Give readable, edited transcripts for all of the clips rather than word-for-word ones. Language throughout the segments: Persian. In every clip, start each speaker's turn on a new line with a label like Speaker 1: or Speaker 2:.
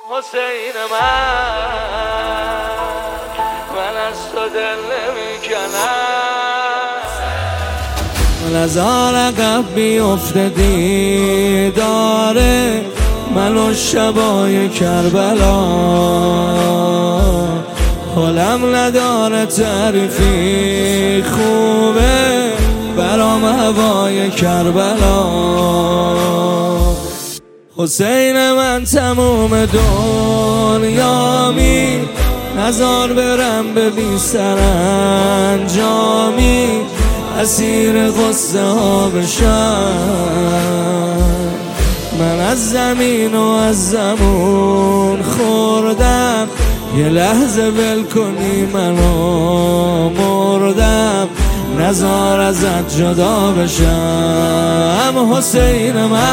Speaker 1: حسین من از تو دل نمیکنم. از عقب بیفته دیداره من و شبای کربلا، حالم نداره تعریفی خوبه برام هوای کربلا. حسین من تموم دنیامی، نزار برم به بی سرانجامی، اسیر غصه ها بشم. من از زمین و از زمون خوردم، یه لحظه ول کنی منو مردم، نزار ازت جدا بشم. حسین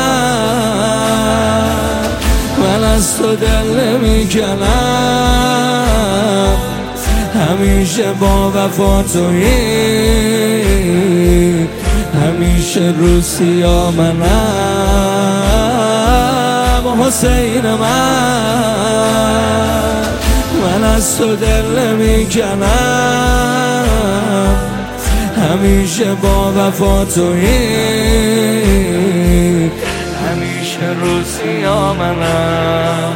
Speaker 1: من از تو دل نمیکنم، همیشه با وفا تویی، همیشه رو سیاه منم. حسین من از تو دل نمیکنم، همیشه با وفا تویی، همیشه رو سیاه منم.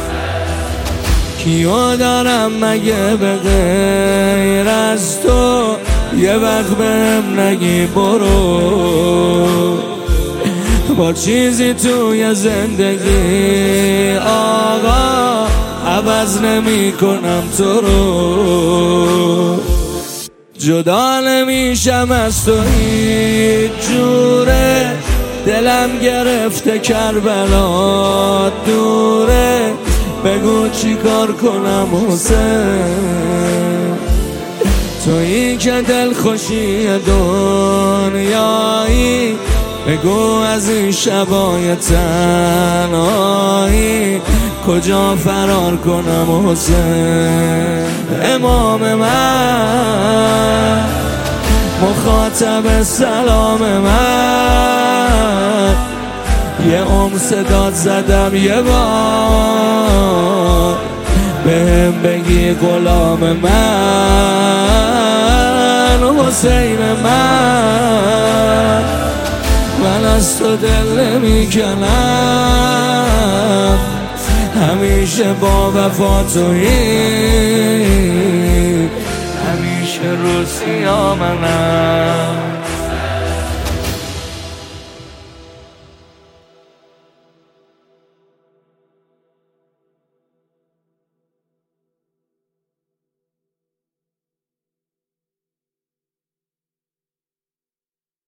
Speaker 1: کیو دارم مگه به غیر از تو، یه وقت بهم نگی برو، با چیزی توی زندگی آقا عوض نمی کنم تو رو. جدا نمیشم از تو هیچ جوره، دلم گرفته کربلا دوره، بگو چی کار کنم حسین، تویی که دل خوشی دنیایی، بگو از این شبای تنهایی کجا فرار کنم حسین. امام من، مخاطب سلام من، یه صدات زدم یه بار، بهم بگی غلام من. حسین من از تو دل نمیکنم، همیشه با وفا تویی، همیشه رو سیاه منم.